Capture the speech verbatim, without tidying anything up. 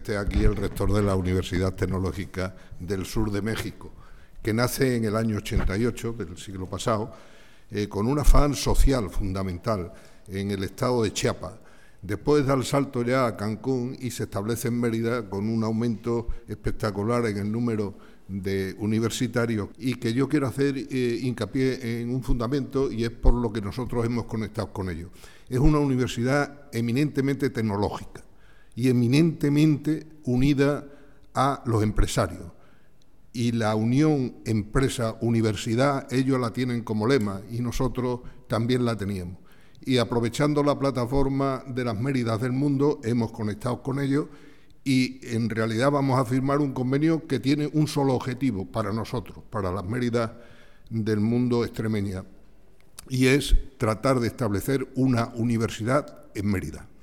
esté aquí el rector de la Universidad Tecnológica del Sur de México, que nace en el año ochenta y ocho del siglo pasado, eh, con un afán social fundamental en el estado de Chiapas. Después da el salto ya a Cancún y se establece en Mérida con un aumento espectacular en el número de universitarios, y que yo quiero hacer eh, hincapié en un fundamento, y es por lo que nosotros hemos conectado con ellos. Es una universidad eminentemente tecnológica y eminentemente unida a los empresarios. Y la unión empresa-universidad, ellos la tienen como lema y nosotros también la teníamos. Y aprovechando la plataforma de las Méridas del mundo, hemos conectado con ellos y en realidad vamos a firmar un convenio que tiene un solo objetivo para nosotros, para las Méridas del mundo extremeña, y es tratar de establecer una universidad en Mérida.